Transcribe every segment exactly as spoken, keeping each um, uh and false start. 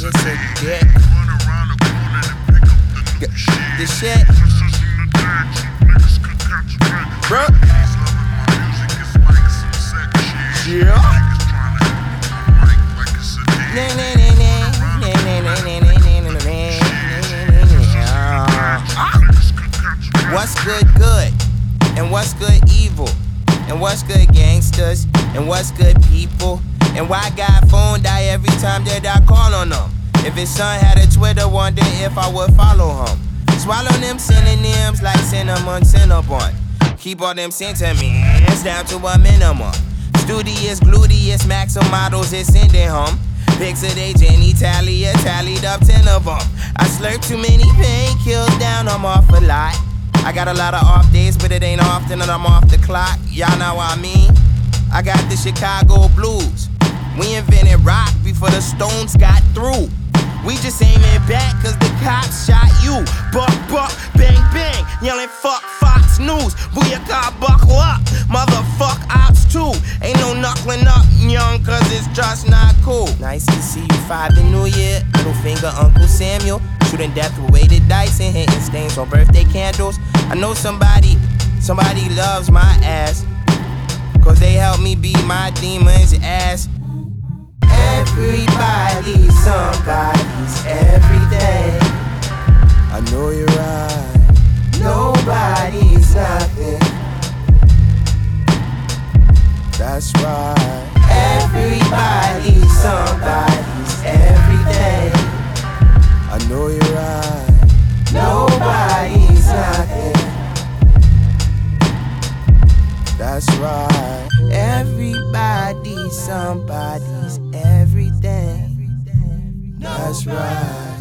It's a dick. The shit. Bro. Yeah. What's good, good? And what's good, evil? And what's good, gangsters? And what's good, people? And why God phone die every time that I call on them? If his son had a Twitter, wonder if I would follow him. Swallow them synonyms like cinnamon, cinnabon. Keep all them sentiments down to a minimum. Studious, gluteus, maxim models is sending home. Pics of they genitalia, tallied up ten of them. I slurp too many painkills down, I'm off a lot. I got a lot of off days, but it ain't often that I'm off the clock. Y'all know what I mean? I got the Chicago blues. We invented rock before the Stones got through. We just aiming back cause the cops shot you. Buck, buck, bang, bang, yelling fuck Fox News. Booyaka, buckle up, motherfuck ops too. Ain't no knuckling up, young, cause it's just not cool. Nice to see you five the new year. Little finger Uncle Samuel. Shooting death with weighted dice and hitting stains on birthday candles. I know somebody, somebody loves my ass, cause they help me beat my demon's ass. Everybody's somebody's everything. I know you're right. Nobody's nothing. That's right. Everybody's somebody's everything. I know you're right. Nobody's nothing. That's right. Everybody's somebody's everything. That's right.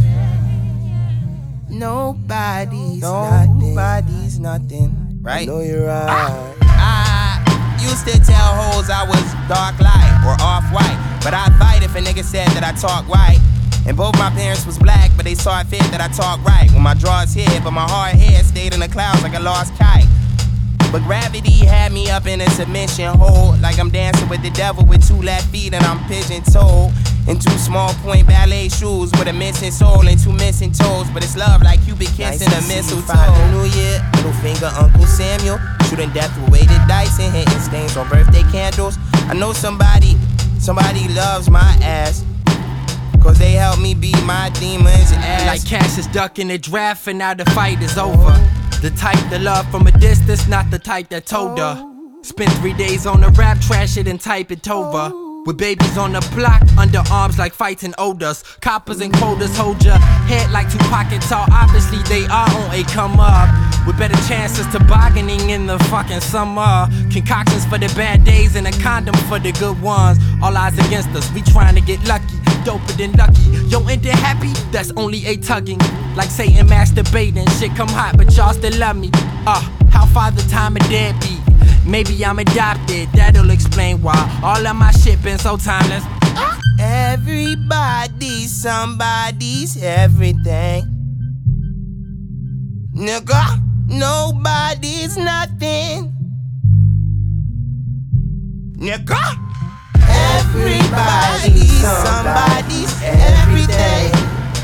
Nobody's nothing. Nobody's nothing. Right? I know you're right. I used to tell hoes I was dark light or off white, but I'd fight if a nigga said that I talk white. And both my parents was black, but they saw it fit that I talk right. When my drawers hit, but my hard head stayed in the clouds like a lost kite. But gravity had me up in a submission hold, like I'm dancing with the devil with two left feet and I'm pigeon-toed in two small point ballet shoes with a missing soul and two missing toes. But it's love like you be kissing nice a mistletoe. The new year, little finger Uncle Samuel. Shooting death with weighted dice and hitting stains on birthday candles. I know somebody, somebody loves my ass, cause they help me beat my demons ass. Like Cassius ducking the draft and now the fight is over. The type that love from a distance, not the type that told her. Spent three days on the rap, trash it and type it over. With babies on the block, underarms like fighting odors. Coppers and quotas hold your head like two pockets tall. Obviously they are on a come up, with better chances to bargaining in the fucking summer. Concoctions for the bad days and a condom for the good ones. All odds against us, we trying to get lucky. Doper than lucky. Yo, ain't it happy? That's only a tugging. Like Satan masturbating. Shit come hot, but y'all still love me. Uh, how far the time of deadbeat? Maybe I'm adopted, that'll explain why all of my shit been so timeless. Everybody's somebody's everything. Nigga, nobody's nothing. Nigga, everybody's somebody's everything.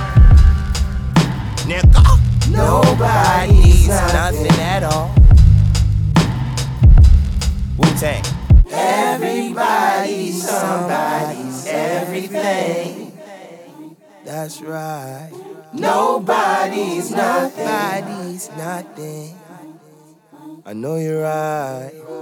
Nigga, nobody's nothing at all. Wu-Tang. Everybody's somebody's everything. That's right. Nobody's nothing. Nobody's nothing. I know you're right.